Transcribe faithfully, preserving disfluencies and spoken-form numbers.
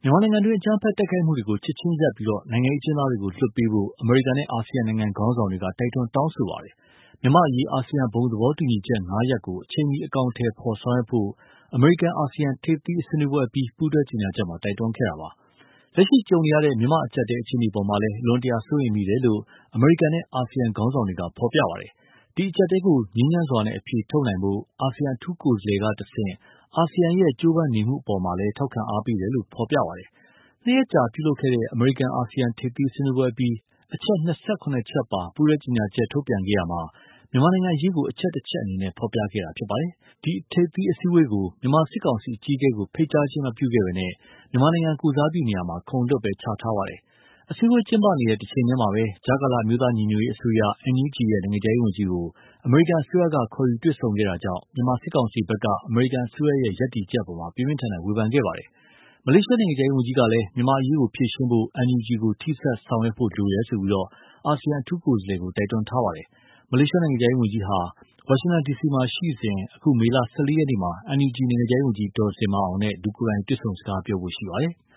မြန်မာနိုင်ငံတွင်းအကြမ်းဖက်တိုက်ခိုက်မှုတွေကိုချက်ချင်းရပ်ပြီးနိုင်ငံရေးအကျဉ်းသားတွေကိုလွှတ်ပေးဖို့အမေရိကန်နဲ့အာဆီယံနိုင်ငံခေါင်းဆောင်တွေကတိုက်တွန်းတောင်းဆိုပါတယ်။မြန်မာ့အရေးအာဆီယံဘုံသဘောတူညီချက်၅ရပ်ကိုအချိန်မီအကောင်အထည်ဖော်ဆောင်ရွက်ဖို့အမေရိကန်-အာဆီယံထိပ်သီးဆွေးနွေးပွဲအပြီးပူးတွဲကြေညာချက်မှာတိုက်တွန်းခဲ့တာပါ။လက်ရှိကြုံနေရတဲ့မြန်မာ့အကျပ်အတည်းအခြေအနေအပေါ်မှာလည်းအလွန်တရာစိုးရိမ်မိတယ်လို့အမေရိကန်နဲ့အာဆီယံခေါင်းဆောင်တွေကဖော်ပြပါတယ်။ဒီအကျပ်အတည်းကိုငြိမ်းချမ်းစွာနဲ့အဖြေထုတ်နိုင်ဖို့အာဆီယံအထူးကိုယ်စားလှယ်ကတဆင့်အာဆီယံရဲ့ကြိုးပမ်းနေမှုအပေါ်မှာလည်းထောက်ခံအားပေးတယ်လို့ဖော်ပြပါတယ်။နှစ်ရက်ကြာပြုလုပ်ခဲ့တဲ့အမေရိကန်-အာဆီယံထိပ်သီးဆွေးနွေးပွဲအပြီးအချက်၂၇ချက်ပါပူးတွဲကြေညာချက်ထုတ်ပြန်ခဲ့ရာမှာမြန်မာနိုင်ငံအရေးကိုအချက်တစ်ချက်အနေနဲ့ဖော်ပြခဲ့တာဖြစ်ပါတယ်။ဒီထိပ်သီးအစည်းအဝေးကိုမြန်မာစစ်ကောင်စီအကြီးအကဲကိုဖိတ်ကြားခြင်းမပြုခဲ့ဘဲမြန်မာနိုင်ငံကိုယ်စားပြုနေရာမှာခုံလွတ်ပဲချထားပါတယ်။အစည်းအဝေးကျင်းပနေတဲ့တချိန်တည်းမှာပဲကြားကာလအမျိုးသားညီညွတ်ရေးအစိုးရ N U G ရဲ့နိုင်ငံခြားရေးဝန်ကြီးကိုအမေရိကန်အစိုးရကခေါ်ယူတွေ့ဆုံခဲ့တာကြောင့်မြန်မာစစ်ကောင်စီဘက်ကအမေရိကန်အစိုးရရဲ့ရပ်တည်ချက်အပေါ်ပြင်းပြင်းထန်ထန်ဝေဖန်ခဲ့ပါတယ်။မလေးရှားနိုင်ငံခြားရေးဝန်ကြီးကလည်းမြန်မာအရေးကိုဖြေရှင်းဖို့ N U G ကိုထိစပ်ဆောင်ရွက်ဖို့လိုတယ်လို့အာဆီယံအထူးကိုယ်စားလှယ်ကိုတိုက်တွန်းထားပါတယ်။မလေးရှားနိုင်ငံခြားရေးဝန်ကြီးဟာဝါရှင်တန်ဒီစီမှာရှိစဉ်အခုမေလ၁၄ရက်နေ့မှာ N U G နိုင်ငံခြားရေးဝန်ကြီးဒေါ်ဇင်မာအောင်နဲ့လူကိုယ်တိုင်တွေ့ဆုံစကားပြောဖို့ရှိပါတယ်။